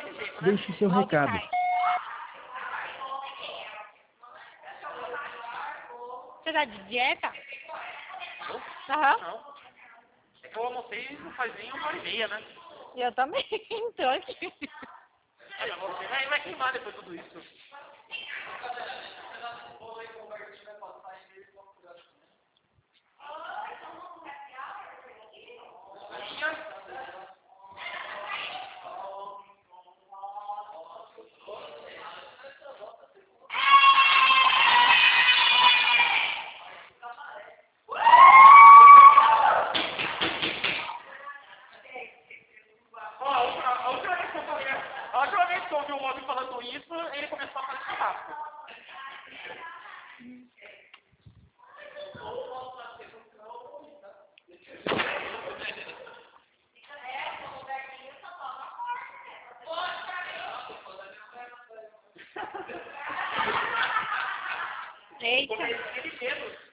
jeito, né? Deixe seu recado. Você tá de dieta? Eu? Aham. Não. É que eu almocei não faz nem 1h30, né? Eu também. Tô aqui. Mas você vai queimar depois de tudo isso. A última vez que eu ouvi o Mob falando isso, ele começou a fazer churrasco. Eita. Ele medo.